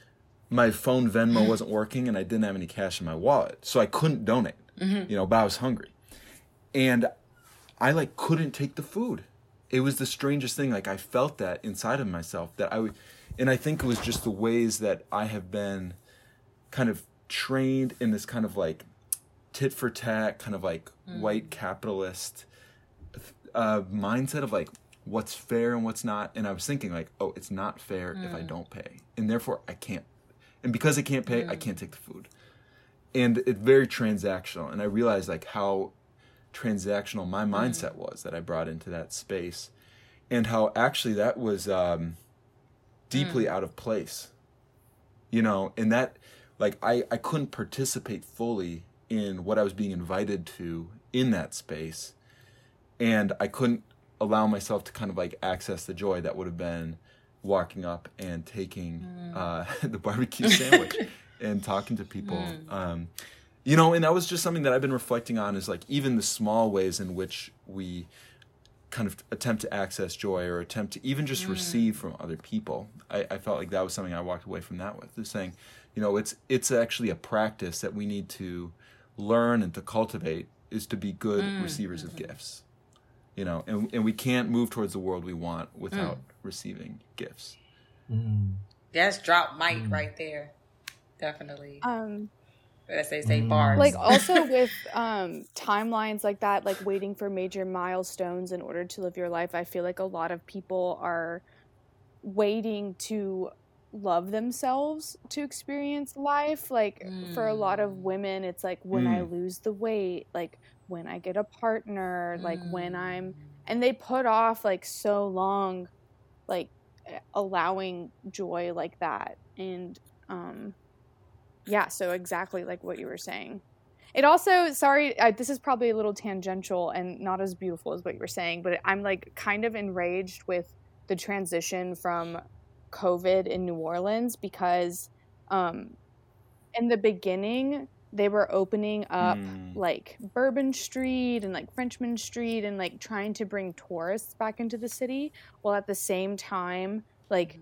my phone Venmo wasn't working and I didn't have any cash in my wallet, so I couldn't donate, mm-hmm. you know, but I was hungry. And I like couldn't take the food. It was the strangest thing. Like I felt that inside of myself that I would, and I think it was just the ways that I have been kind of trained in this kind of like tit for tat, kind of like mm. white capitalist uh, mindset of like what's fair and what's not. And I was thinking like, oh, it's not fair mm. if I don't pay. And therefore I can't. And because I can't pay, mm. I can't take the food. And it's very transactional. And I realized like how transactional my mindset mm. was that I brought into that space. And how actually that was... Um, deeply mm. out of place, you know, and that, like, I, I couldn't participate fully in what I was being invited to in that space, and I couldn't allow myself to kind of, like, access the joy that would have been walking up and taking mm. uh, the barbecue sandwich and talking to people, mm. um, you know, and that was just something that I've been reflecting on is, like, even the small ways in which we kind of attempt to access joy or attempt to even just mm. receive from other people. I, I felt like that was something I walked away from that with, is saying, you know, it's it's actually a practice that we need to learn and to cultivate, is to be good mm. receivers mm-hmm. of gifts. You know, and and we can't move towards the world we want without mm. receiving gifts. Mm. That's drop mic mm. right there. Definitely. Um As they say, bars. Like also with um, timelines like that, like waiting for major milestones in order to live your life, I feel like a lot of people are waiting to love themselves to experience life. Like mm. for a lot of women, it's like when mm. I lose the weight, like when I get a partner, mm. like when I'm, and they put off like so long, like allowing joy like that. And, um, yeah, so exactly like what you were saying. It also, sorry, I, this is probably a little tangential and not as beautiful as what you were saying, but I'm like kind of enraged with the transition from COVID in New Orleans because um, in the beginning, they were opening up mm. like Bourbon Street and like Frenchman Street and like trying to bring tourists back into the city, while at the same time, like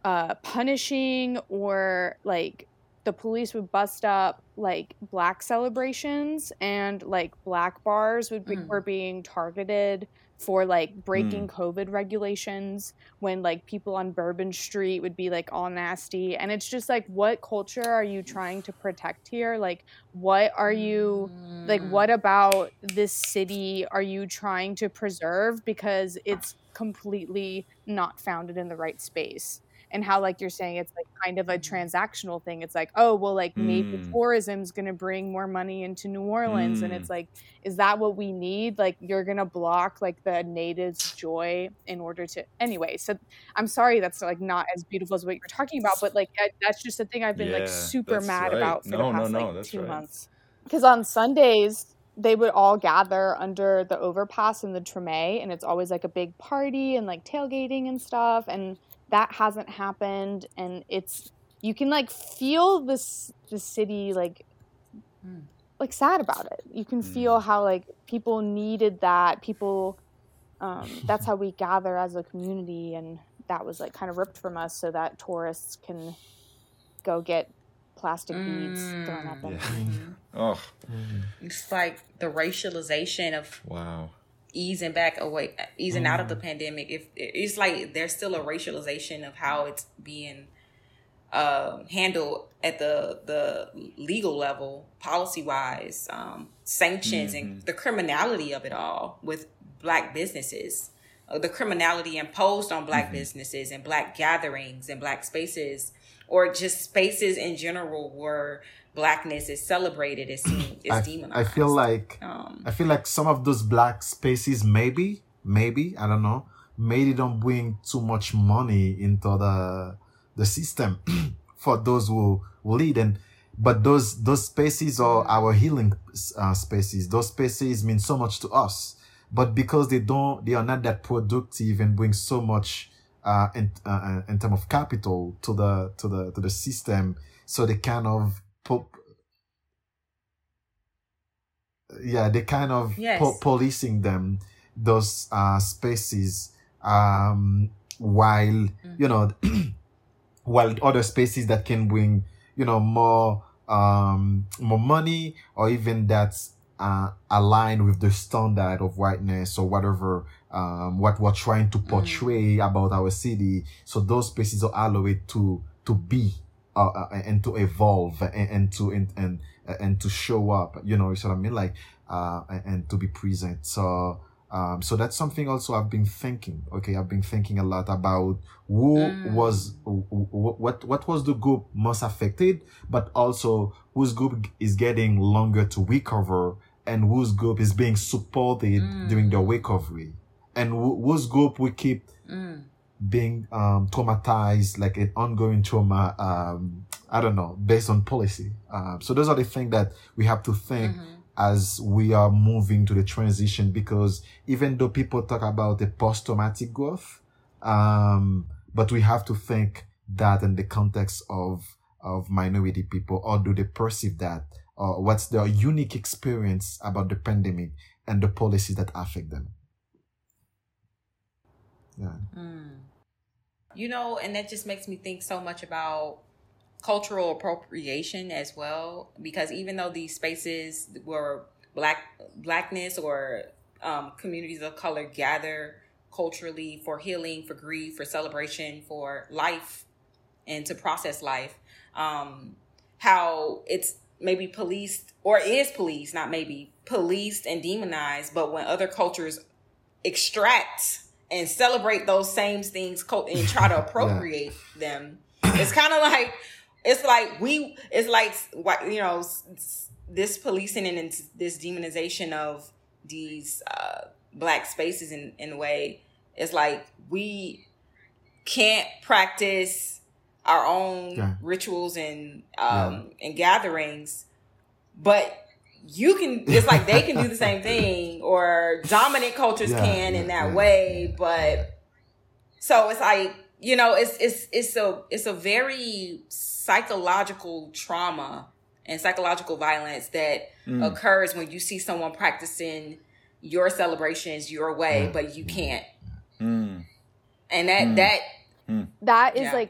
uh, punishing or like the police would bust up like black celebrations, and like black bars would be, Mm. were being targeted for like breaking Mm. COVID regulations, when like people on Bourbon Street would be like all nasty. And it's just like, what culture are you trying to protect here? Like, what are you, like, what about this city are you trying to preserve? Because it's completely not founded in the right space. And how, like you're saying, it's like kind of a transactional thing. It's like, oh, well, like maybe Mm. tourism's going to bring more money into New Orleans. And Mm. it's like, is that what we need? Like, you're going to block like the natives' joy in order to, anyway. So I'm sorry, that's like not as beautiful as what you're talking about, but like, I, that's just the thing I've been Yeah, like super that's mad right. about for No, the no, past no, like that's two right. months. Because on Sundays, they would all gather under the overpass in the Treme, and it's always like a big party and like tailgating and stuff. And that hasn't happened. And it's, you can like feel this, the city like, Mm. like sad about it. You can feel how like people needed that. People, um, that's how we gather as a community. And that was like kind of ripped from us so that tourists can go get plastic beads thrown at them. Yeah. Mhm. Oh, It's like the racialization of wow. easing back away, easing out of the pandemic. If it's like there's still a racialization of how it's being uh, handled at the the legal level, policy wise, um, sanctions, and the criminality of it all with black businesses, uh, the criminality imposed on black businesses and black gatherings and black spaces, or just spaces in general where blackness is celebrated, is seen, is I, demonized. I feel like Um, I feel like some of those black spaces, maybe, maybe I don't know, maybe don't bring too much money into the the system for those who, who lead. And but those those spaces are our healing uh, spaces. Those spaces mean so much to us. But because they don't, they are not that productive and bring so much uh, in uh, in terms of capital to the to the to the system, so they kind of po- yeah, they kind of Yes. po- policing them, those uh, spaces, um, while you know, while other spaces that can bring, you know, more um more money, or even that's uh aligned with the standard of whiteness or whatever, um what we're trying to portray about our city. So those spaces are allowed to to be uh, uh, and to evolve and, and to and, and and to show up, you know, you see what I mean, like uh and, and to be present. So um so that's something also I've been thinking. Okay, I've been thinking a lot about who was wh- wh- what what was the group most affected, but also whose group is getting longer to recover, and whose group is being supported during the recovery, and wh- whose group we keep being um traumatized, like an ongoing trauma, um I don't know, based on policy. Um so those are the things that we have to think as we are moving to the transition, because even though people talk about the post-traumatic growth, um but we have to think that in the context of of minority people. Or do they perceive that, or what's their unique experience about the pandemic and the policies that affect them? Yeah. You know, and that just makes me think so much about cultural appropriation as well, because even though these spaces were black blackness or um, communities of color gather culturally for healing, for grief, for celebration, for life, and to process life, um, how it's maybe policed, or is policed, not maybe, policed and demonized, but when other cultures extract and celebrate those same things cul- and try to appropriate them, it's kind of like, it's like we, it's like, what you know, s- s- this policing and this demonization of these uh, black spaces in, in a way, it's like we can't practice our own Yeah. rituals and um, and gatherings, but you can. It's like they can do the same thing, or dominant cultures Yeah, can yeah, in that yeah. way. But so it's like, you know, it's it's it's a it's a very psychological trauma and psychological violence that occurs when you see someone practicing your celebrations your way, but you can't. Mm. And that that That is Yeah. like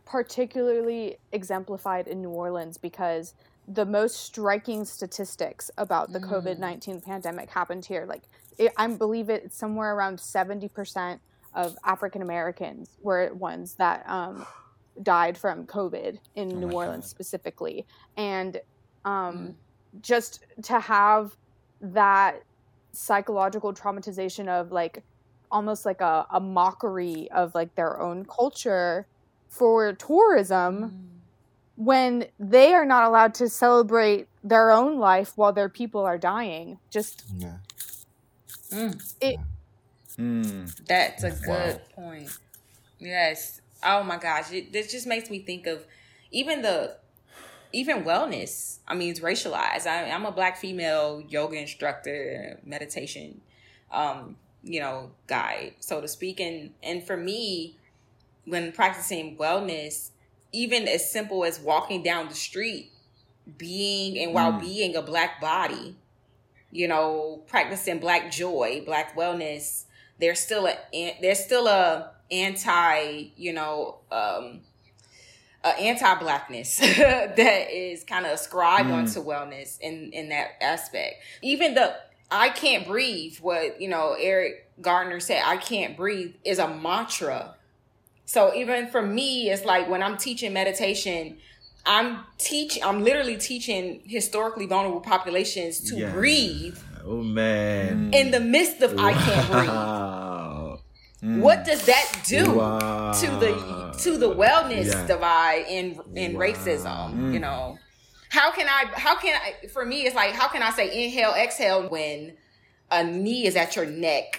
particularly exemplified in New Orleans because the most striking statistics about the mm. COVID nineteen pandemic happened here. Like, it, I believe it's somewhere around seventy percent of African Americans were ones that um, died from COVID in oh New Orleans God. specifically. And um, mm. just to have that psychological traumatization of like almost like a, a mockery of like their own culture for tourism mm. when they are not allowed to celebrate their own life while their people are dying. Just yeah. mm. it mm. That's a good wow. point. Yes. Oh my gosh. It, this just makes me think of even the even wellness. I mean, it's racialized. I, I'm a Black female yoga instructor, meditation um you know, guide, so to speak. And, and for me, when practicing wellness, even as simple as walking down the street, being and while mm. being a Black body, you know, practicing Black joy, Black wellness, there's still a, there's still a anti, you know, um, a anti-Blackness that is kind of ascribed mm. onto wellness in, in that aspect. Even the, I can't breathe, what, you know, Eric Gardner said, I can't breathe, is a mantra. So even for me, it's like when I'm teaching meditation, I'm teach, I'm literally teaching historically vulnerable populations to yeah. breathe. Oh man! In the midst of wow. I can't breathe. Mm. What does that do wow. to the to the wellness yeah. divide in in wow. racism? Mm. You know. How can I, how can I, for me, it's like, how can I say inhale, exhale when a knee is at your neck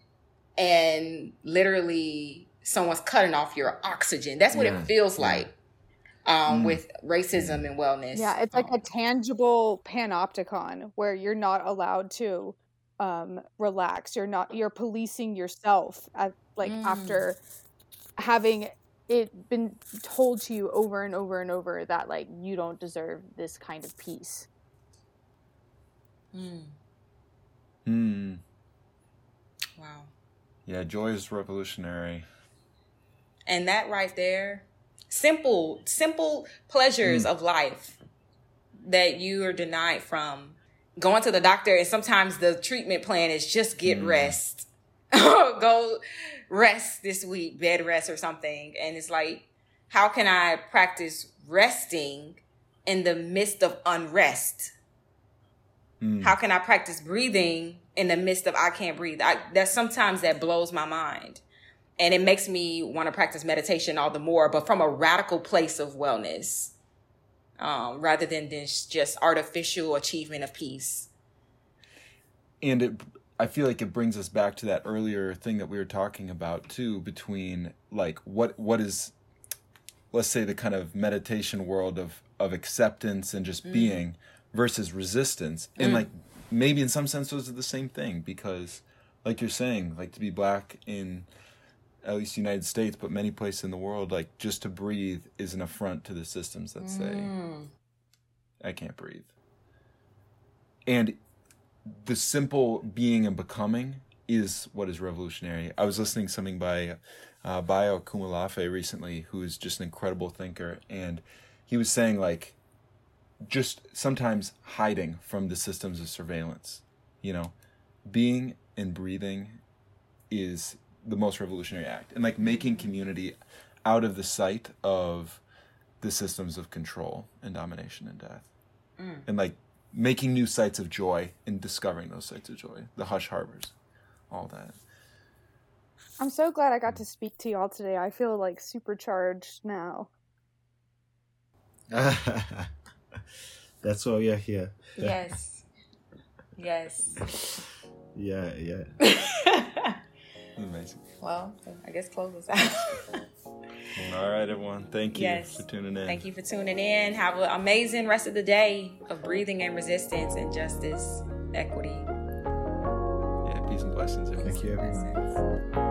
and literally someone's cutting off your oxygen? That's what yeah. it feels yeah. like um, mm. with racism and wellness. Yeah, it's like um, a tangible panopticon where you're not allowed to um, relax. You're not, you're policing yourself at, like mm. after having it been told to you over and over and over that like you don't deserve this kind of peace. Mm. Hmm. Wow. Yeah, joy is revolutionary. And that right there, simple, simple pleasures mm. of life that you are denied from. Going to the doctor, and sometimes the treatment plan is just get mm. rest. Go rest this week, bed rest or something. And it's like, how can I practice resting in the midst of unrest? Mm. How can I practice breathing in the midst of I can't breathe? I, that's sometimes that blows my mind. And it makes me want to practice meditation all the more, but from a radical place of wellness, um, rather than this just artificial achievement of peace. And it, I feel like it brings us back to that earlier thing that we were talking about too, between like what what is, let's say, the kind of meditation world of of acceptance and just mm. being versus resistance. Mm. And like maybe in some sense those are the same thing, because like you're saying, like to be Black in at least the United States, but many places in the world, like just to breathe is an affront to the systems that say mm. I can't breathe. And the simple being and becoming is what is revolutionary. I was listening to something by uh, Bayo Akomolafe recently, who is just an incredible thinker, and he was saying like just sometimes hiding from the systems of surveillance, you know, being and breathing is the most revolutionary act, and like making community out of the sight of the systems of control and domination and death, mm. and like making new sites of joy and discovering those sites of joy, the hush harbors, all that. I'm so glad I got to speak to y'all today. I feel like supercharged now. That's why we are here. Yes. Yes. Yeah, yeah. Amazing. Well, I guess close us out. All right, everyone. Thank you yes. for tuning in. Thank you for tuning in. Have an amazing rest of the day of breathing and resistance and justice, equity. Yeah, peace and blessings. Everyone. Thank you, everyone.